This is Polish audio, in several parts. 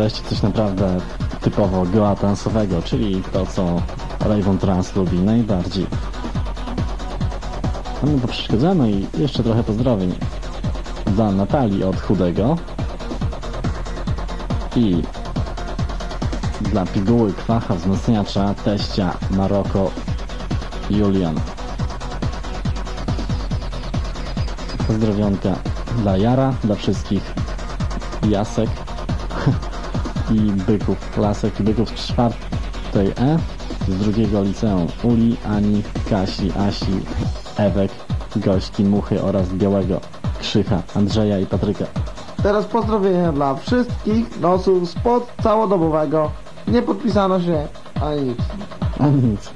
wreszcie coś naprawdę typowo goa transowego, czyli to, co Raven Trans lubi najbardziej. A my poprzeszkadzamy i jeszcze trochę pozdrowień dla Natalii od Chudego i dla piguły kwacha wzmacniacza teścia Maroko Julian. Pozdrowionka dla Jara, dla wszystkich Jasek i byków, lasek i byków z 4. E, z 2. liceum Uli, Ani, Kasi, Asi, Ewek, Gośki, Muchy oraz Białego, Krzycha, Andrzeja i Patryka. Teraz pozdrowienia dla wszystkich nosów spod całodobowego. Nie podpisano się ani nic. Ani nic.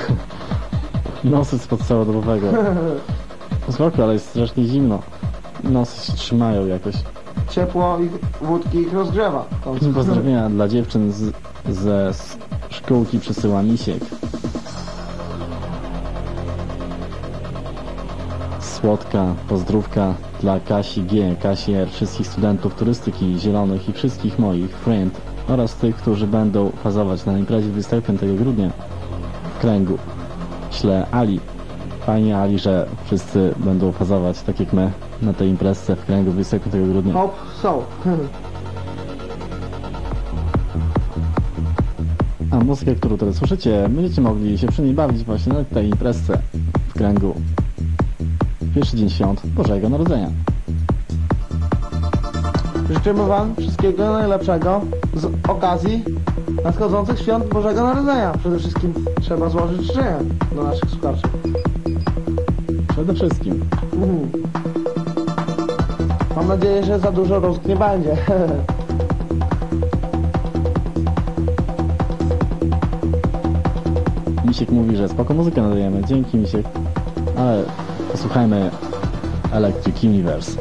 Nosy spod całodobowego. Spoko, ale jest strasznie zimno. Nosy się trzymają jakoś. Ciepło i wódki ich rozgrzewa. Pozdrowienia dla dziewczyn ze szkółki przesyła Misiek. Słodka pozdrówka dla Kasi G, Kasi R, wszystkich studentów turystyki zielonych i wszystkich moich friend oraz tych, którzy będą fazować na imprezie 25 grudnia w kręgu. Ślę Ali. Fajnie, Ali, że wszyscy będą fazować tak jak my na tej imprezce w kręgu 25 grudnia. Hope so. A muzykę, którą teraz słyszycie, będziecie mogli się przy niej bawić właśnie na tej imprezce w kręgu. Pierwszy dzień świąt Bożego Narodzenia. Życzymy Wam wszystkiego najlepszego z okazji nadchodzących świąt Bożego Narodzenia. Przede wszystkim trzeba złożyć życzenia do naszych słuchaczy. Przede wszystkim. Mam nadzieję, że za dużo rózg nie będzie. Misiek mówi, że spoko muzykę nadajemy. Dzięki, Misiek. Ale posłuchajmy Electric Universe.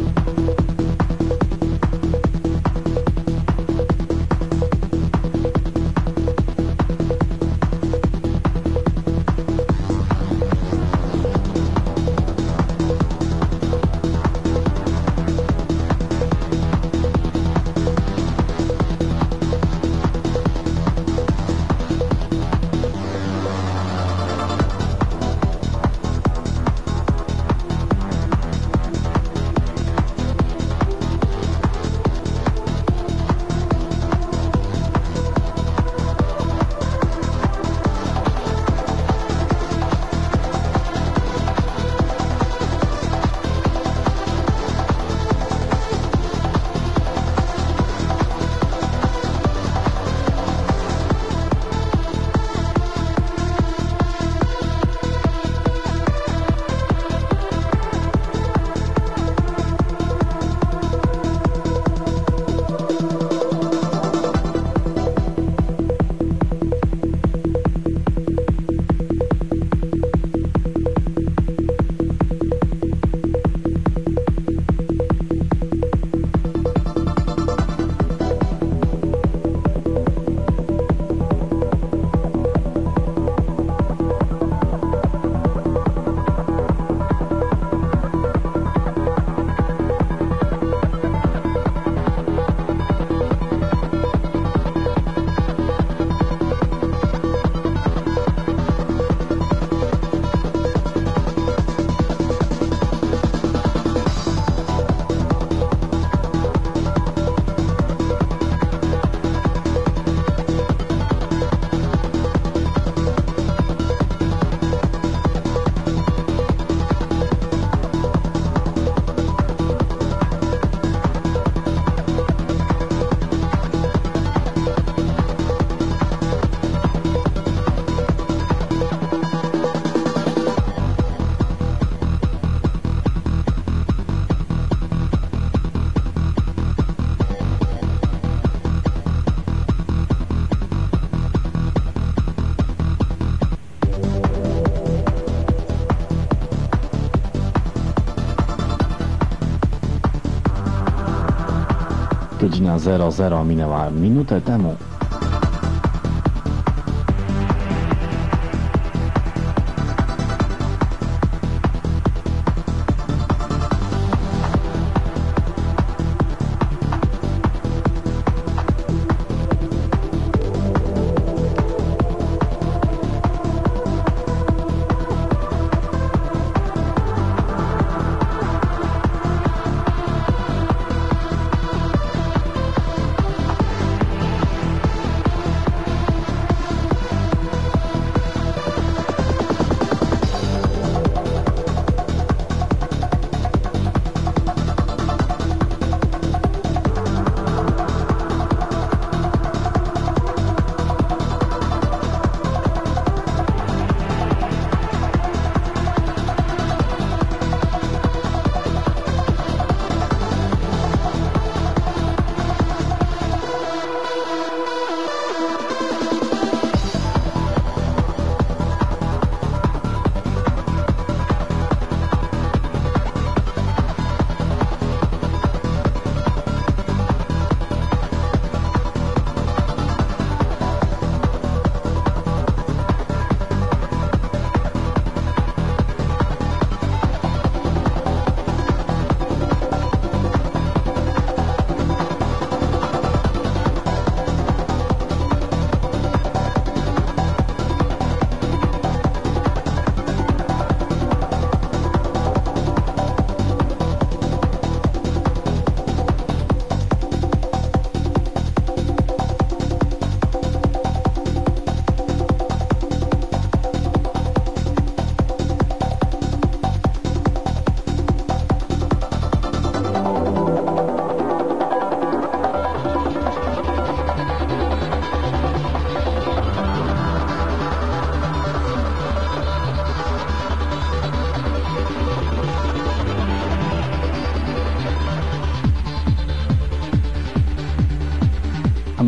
Godzina 00 minęła minutę temu.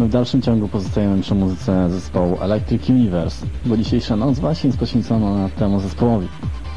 w dalszym ciągu pozostajemy przy muzyce zespołu Electric Universe, bo dzisiejsza noc właśnie jest poświęcona temu zespołowi.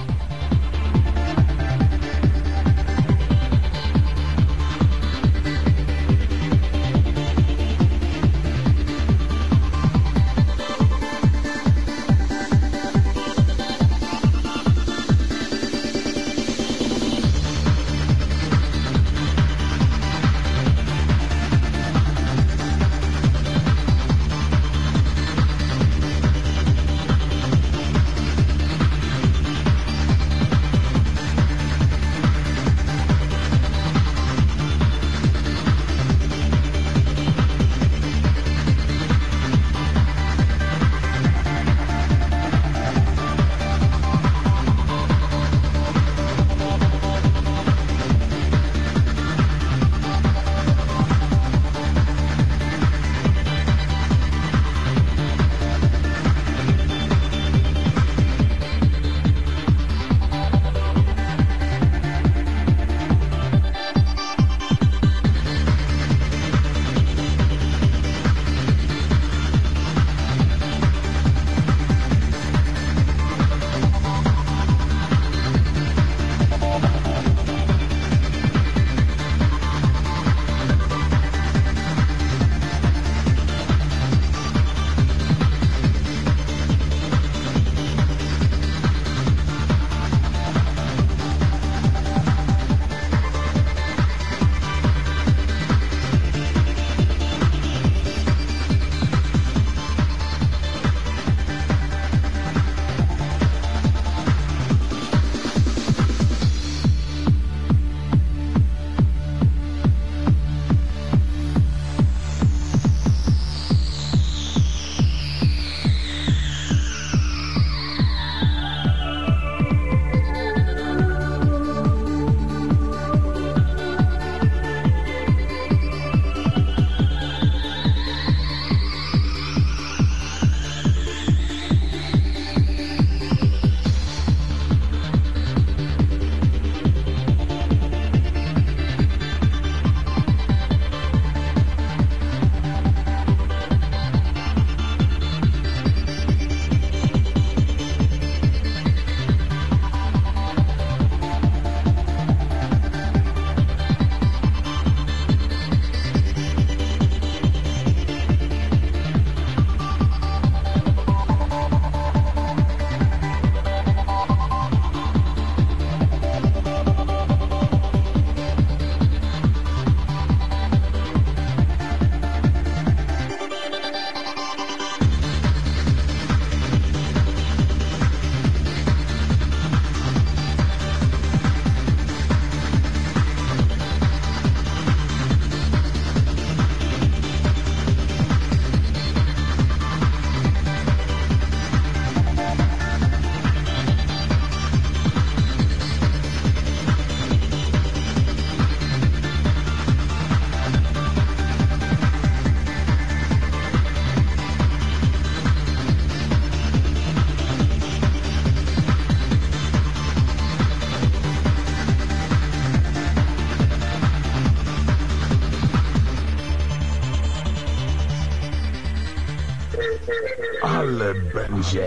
Ale będzie.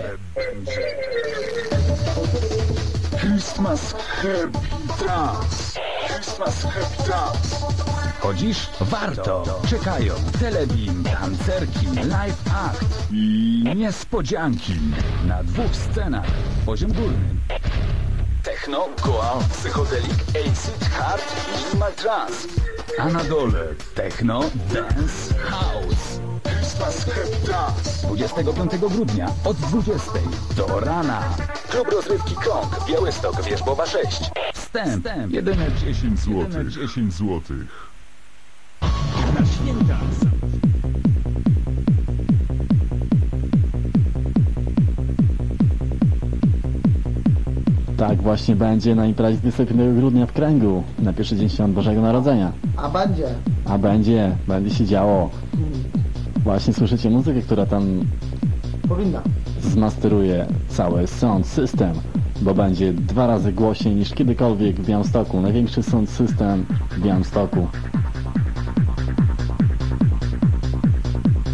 Christmas Happy Trance. Christmas Happy Trance. Chodzisz? Warto. Czekają telebim, tancerki, live act i niespodzianki na 2 scenach. Poziom górny. Techno, goa, psychodelik, acid, hard i minimal trance. A na dole techno, dance, house. Christmas Happy Trance. 25 grudnia od 20 do rana. Klub rozrywki Krąg, Białystok, Wierzbowa 6. Wstęp jedyne 10 zł. 10 zł. Na święta. Tak właśnie będzie na imprezie 25 grudnia w Kręgu, na pierwszy dzień Świąt Bożego Narodzenia. A będzie się działo. Właśnie słyszycie muzykę, która tam powinna zmasteruje cały sound system, bo będzie 2 razy głośniej niż kiedykolwiek w Białymstoku. Największy sound system w Białymstoku.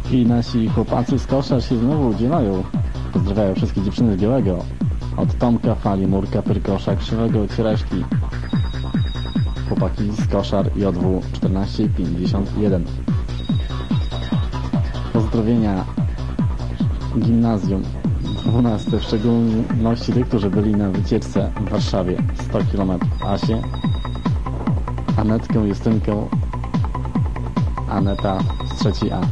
I nasi chłopacy z kosza się znowu udzielają. Pozdrawiają wszystkie dziewczyny z Białego. Od Tomka, Fali, Murka, Pyrkosza, Krzywego, Ciereszki. Chłopaki z Koszar JW 1451. Pozdrowienia Gimnazjum 12, w szczególności tych, którzy byli na wycieczce w Warszawie 100 km. Asię, Anetkę, Justynkę, Aneta z 3A.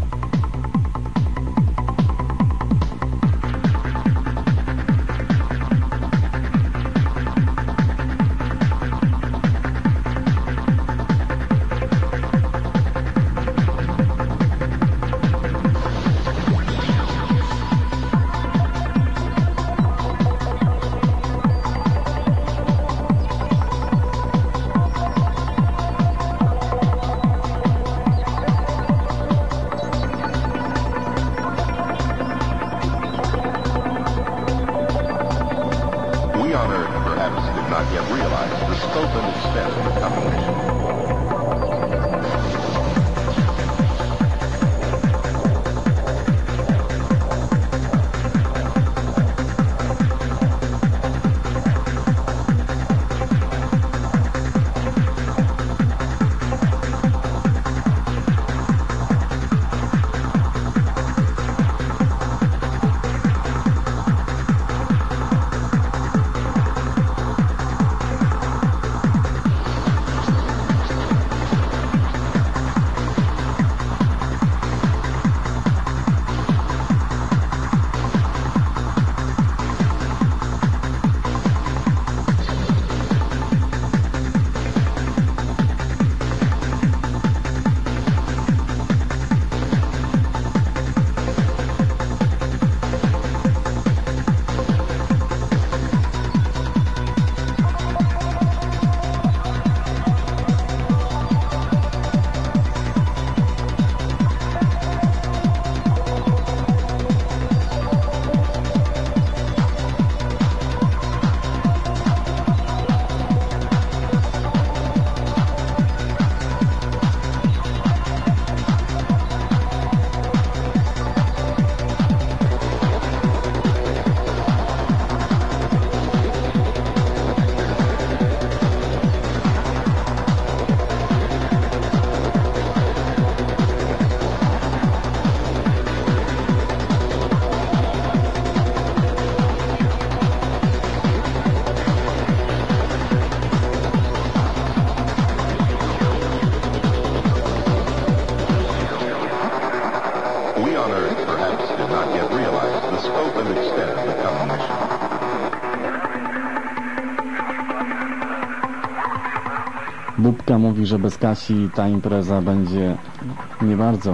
Bubka mówi, że bez Kasi ta impreza będzie nie bardzo.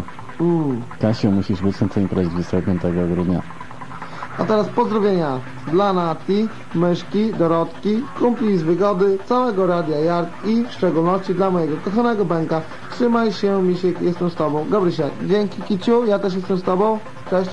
Kasiu, musisz być na tej imprezie 25 grudnia. A teraz pozdrowienia dla Nati, Myszki, Dorotki, kumpli z Wygody, całego Radia Yard i w szczególności dla mojego kochanego Benka. Trzymaj się, Misiek, jestem z tobą. Gabrysia, dzięki Kiciu, ja też jestem z tobą. Cześć.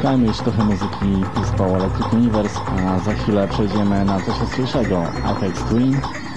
Posłuchajmy jeszcze trochę muzyki zespołu Electric Universe, a za chwilę przejdziemy na coś ostrzejszego. Aphex Twin.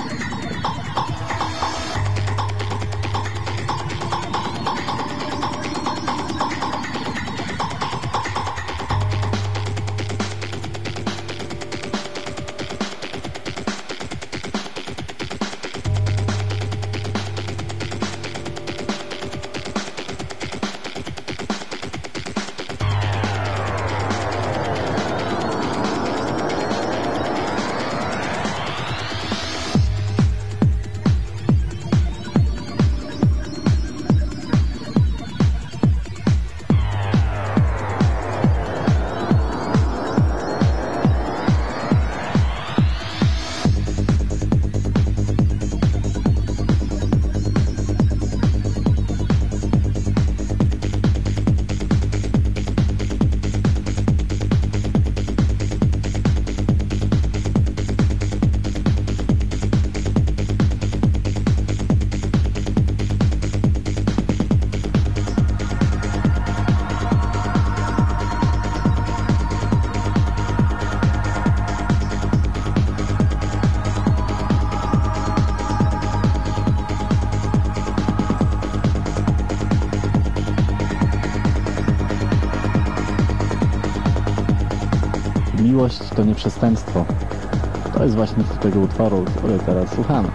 Miłość to nie przestępstwo. To jest właśnie tytuł tego utworu, który teraz słuchamy.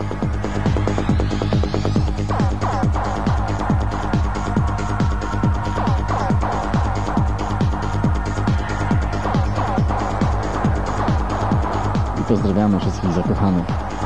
I pozdrawiamy wszystkich zakochanych.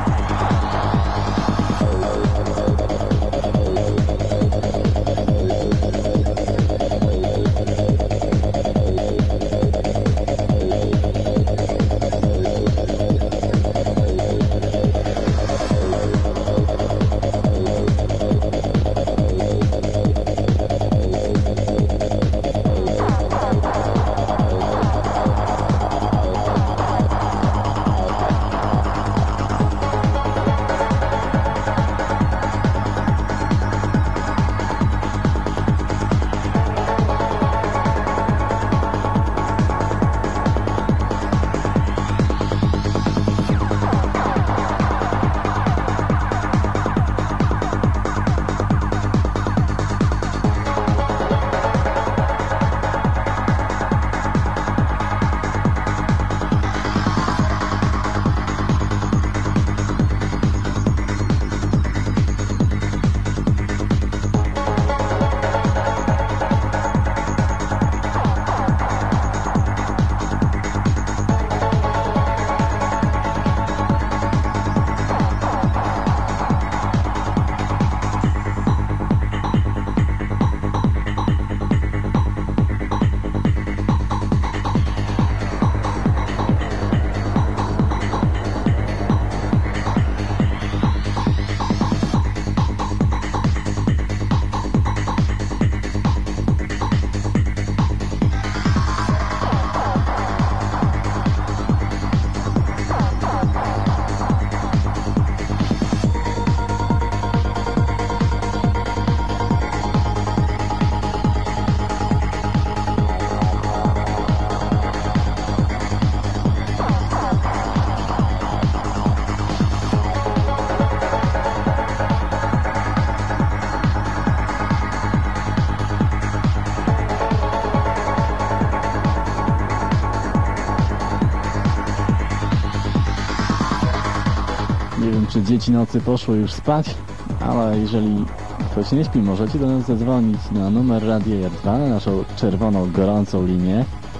Nie wiem, czy dzieci nocy poszły już spać, ale jeżeli ktoś nie śpi, możecie do nas zadzwonić na numer Radia R2, na naszą czerwoną, gorącą linię,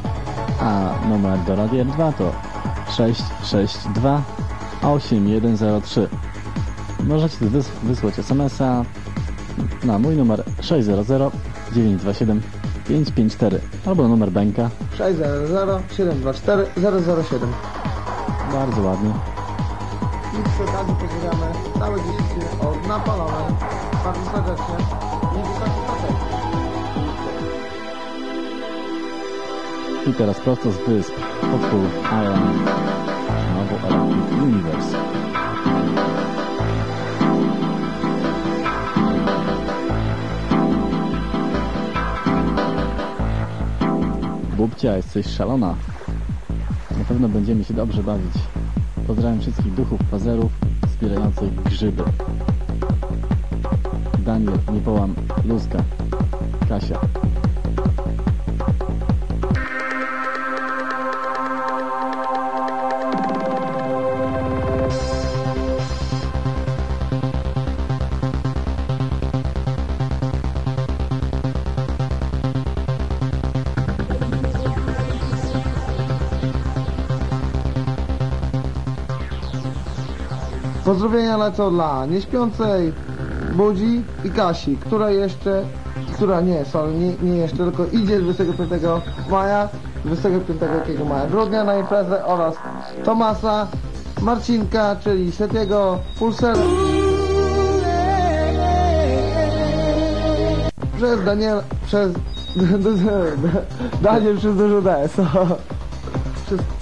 a numer do Radia R2 to 662 8103. Możecie wysłać SMS-a na mój numer 600 927 554 albo numer Benka 600 724 007. Bardzo ładnie. I przy okazji pozdrawiamy całe dzieci od napalonej. Bardzo serdecznie. I wysoki patek. I teraz prosto z wysp Hopeful Island, nowo Electric Universe. Bubcia, jesteś szalona. Na pewno będziemy się dobrze bawić. Pozdrawiam wszystkich duchów, pazerów zbierających grzyby. Daniel, nie połam, Luzka, Kasia. Pozdrowienia lecą dla nieśpiącej Budzi i Kasi, która nie jeszcze, tylko idzie 25 maja, 25 maja, grudnia na imprezę, oraz Tomasa, Marcinka, czyli Setiego, Pulsera, przez Daniel przez dużo D. Wszystko.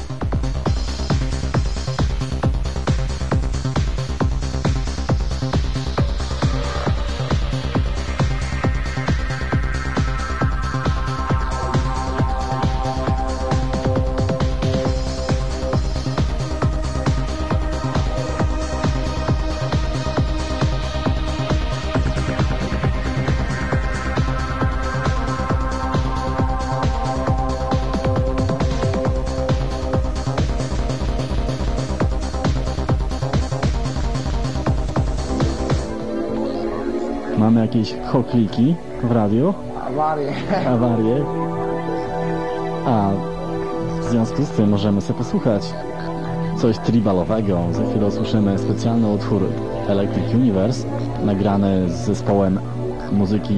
Mamy jakieś chokliki w radiu, awarie, a w związku z tym możemy sobie posłuchać coś tribalowego. Za chwilę usłyszymy specjalny utwór Electric Universe, nagrany z zespołem muzyki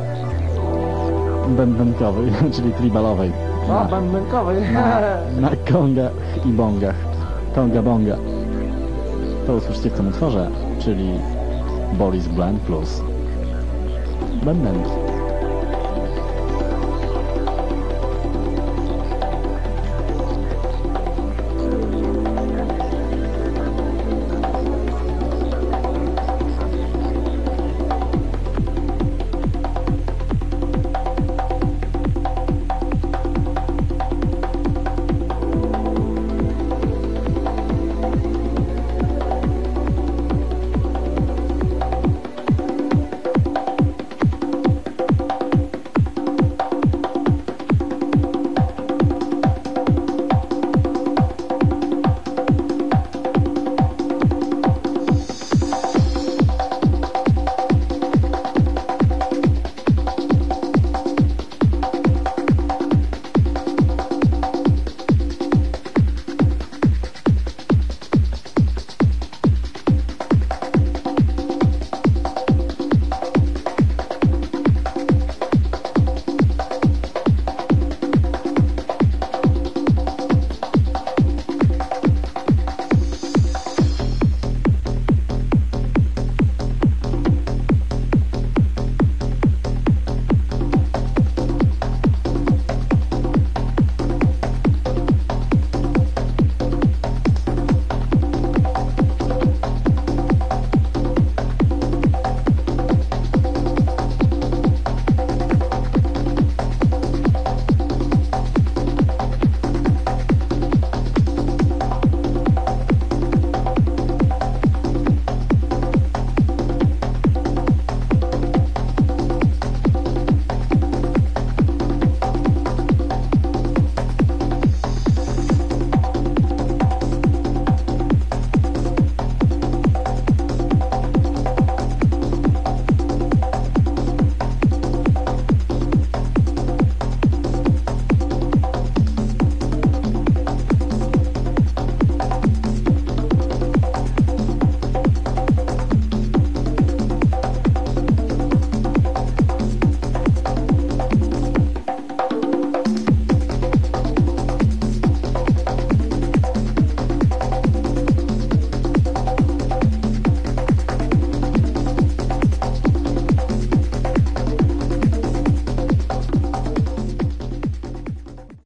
bębenkowej, czyli tribalowej. Bębenkowej. Na kongach i bongach. Konga bonga. To usłyszycie w tym utworze, czyli Boris Blend plus bębenki.